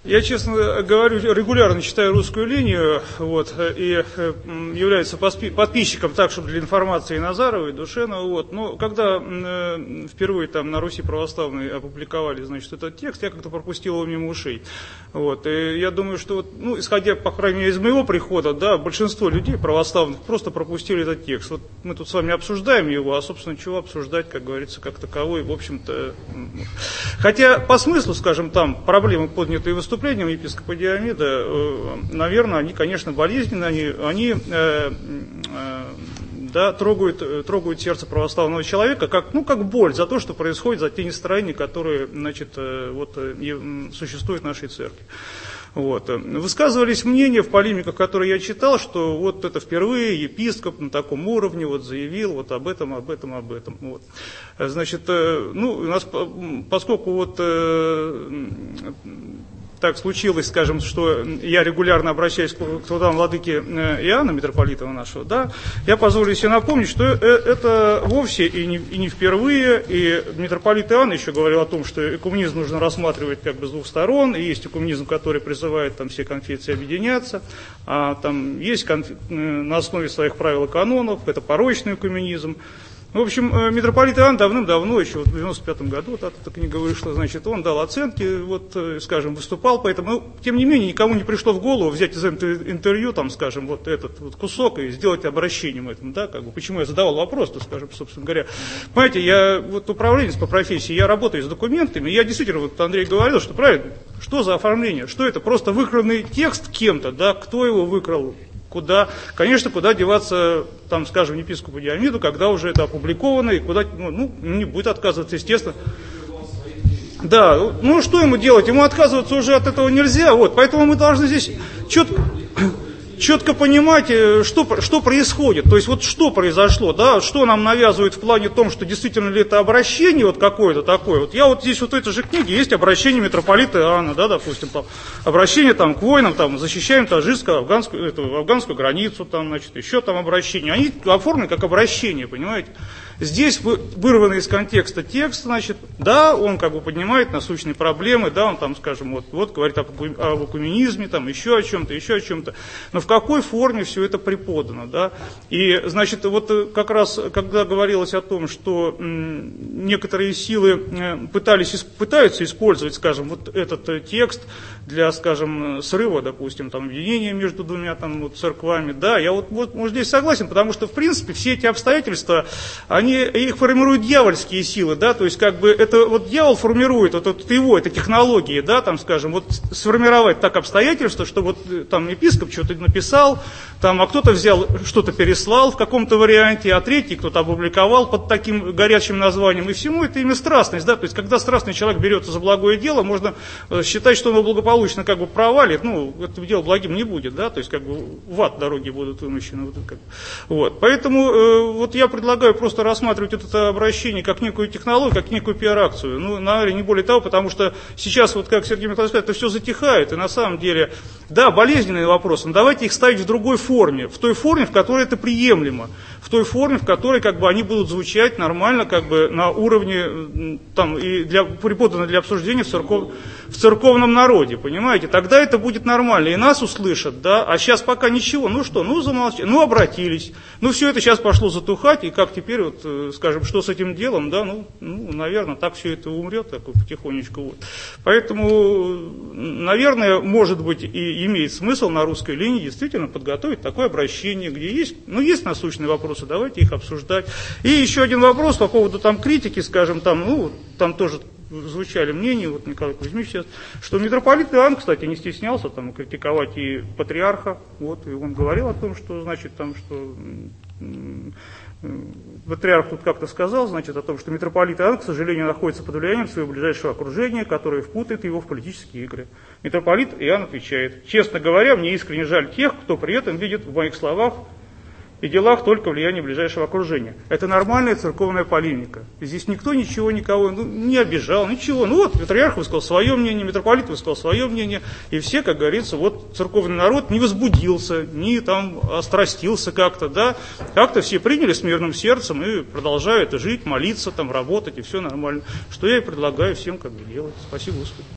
Я, честно говорю, регулярно читаю «Русскую линию», вот, и являюсь подписчиком так, чтобы для информации Назарова и Душенова. Вот. Но когда впервые там на Руси православной опубликовали, значит, этот текст, я как-то пропустил его мимо ушей. Вот. И я думаю, что, вот, ну, исходя, по крайней мере, из моего прихода, да, большинство людей православных просто пропустили этот текст. Вот мы тут с вами обсуждаем его, а, собственно, чего обсуждать, как говорится, как таковой, в общем-то. Хотя по смыслу, скажем, там проблемы, поднятые выступлением епископа Диомеда, наверное, они, конечно, болезненные, они да, трогают сердце православного человека, как, ну, как боль за то, что происходит, за те нестроения, которые, значит, вот, существуют в нашей церкви. Вот. Высказывались мнения в полемиках, которые я читал, что вот это впервые епископ на таком уровне вот заявил вот об этом. Вот. Значит, ну, у нас, поскольку вот так случилось, скажем, что я регулярно обращаюсь к трудам владыки Иоанна, митрополита нашего, да, я позволю себе напомнить, что это вовсе и не впервые, и митрополит Иоанн еще говорил о том, что экуменизм нужно рассматривать как бы с двух сторон, и есть экуменизм, который призывает там все конфессии объединяться, а там есть на основе своих правил и канонов, это порочный экуменизм. В общем, митрополит Иоанн давным-давно, еще в 95-м году, вот эта книга вышла, значит, он дал оценки, вот, скажем, выступал, поэтому, тем не менее, никому не пришло в голову взять из интервью, там, скажем, вот этот вот кусок и сделать обращением этому, да, как бы, почему я задавал вопрос-то, скажем, собственно говоря. Понимаете, я вот управленец по профессии, я работаю с документами, и я действительно, вот Андрей говорил, что правильно, что за оформление, что это, просто выкранный текст кем-то, да, кто его выкрал? Куда, конечно, куда деваться, там, скажем, епископу Диомеду, когда уже это опубликовано, и куда, ну, не будет отказываться, естественно. Да, ну, что ему делать? Ему отказываться уже от этого нельзя, вот, поэтому мы должны здесь четко понимать, что происходит, то есть вот что произошло, да, что нам навязывают в плане том, что действительно ли это обращение вот какое-то такое. Вот я вот здесь вот в этой же книге есть обращение митрополита Иоанна, да, допустим, там, обращение там к воинам, там, защищаем таджикскую, афганскую границу, там, значит, еще там обращение. Они оформлены как обращение, понимаете. Здесь вырванный из контекста текст, значит, да, он как бы поднимает насущные проблемы, да, он там, скажем, вот говорит об экуменизме, там, еще о чем-то, но в какой форме все это преподано, да, и, значит, вот как раз, когда говорилось о том, что некоторые силы пытаются использовать, скажем, вот этот текст для, скажем, срыва, допустим, там, объединения между двумя там, вот, церквами, да, я вот здесь согласен, потому что, в принципе, все эти обстоятельства, их формируют дьявольские силы, да, то есть как бы это вот дьявол формирует, вот его, это технологии, да, там, скажем, вот сформировать так обстоятельства, что вот там епископ что-то написал, там, а кто-то взял, что-то переслал в каком-то варианте, а третий кто-то опубликовал под таким горячим названием, и всему это имя страстность, да, то есть когда страстный человек берется за благое дело, можно считать, что он его благополучно как бы провалит, ну, это дело благим не будет, да, то есть как бы в ад дороги будут вымощены, вот, поэтому вот я предлагаю просто рассматривать это обращение как некую технологию, как некую пиар-акцию. Ну, наверное, не более того, потому что сейчас, вот как Сергей Михайлович сказал, это все затихает. И на самом деле, да, болезненные вопросы, но давайте их ставить в другой форме. В той форме, в которой это приемлемо. В той форме, в которой как бы они будут звучать нормально, как бы на уровне, там, и преподаны для обсуждения в церковном народе, понимаете? Тогда это будет нормально, и нас услышат, да, а сейчас пока ничего, ну что, ну замолчали, ну обратились, ну все это сейчас пошло затухать, и как теперь, вот, скажем, что с этим делом, да, ну наверное, так все это умрет, так потихонечку, вот. Поэтому, наверное, может быть, и имеет смысл на русской линии действительно подготовить такое обращение, где есть, ну, есть насущные вопросы, давайте их обсуждать. И еще один вопрос по поводу там критики, скажем, там, ну, там тоже звучали мнения, вот Николай Кузьмич сейчас, что митрополит Иоанн, кстати, не стеснялся там критиковать и патриарха, вот, и он говорил о том, что, значит, там, что патриарх тут как-то сказал, значит, о том, что митрополит Иоанн, к сожалению, находится под влиянием своего ближайшего окружения, которое впутает его в политические игры. Митрополит Иоанн отвечает: честно говоря, мне искренне жаль тех, кто при этом видит в моих словах и делах только влияние ближайшего окружения. Это нормальная церковная полемика. Здесь никто ничего никого не обижал, ничего. Ну вот, патриарх высказал свое мнение, митрополит высказал свое мнение, и все, как говорится, вот церковный народ не возбудился, не там острастился как-то, да, как-то все приняли с мирным сердцем и продолжают жить, молиться, там, работать, и все нормально. Что я и предлагаю всем как бы делать. Спасибо, Господи.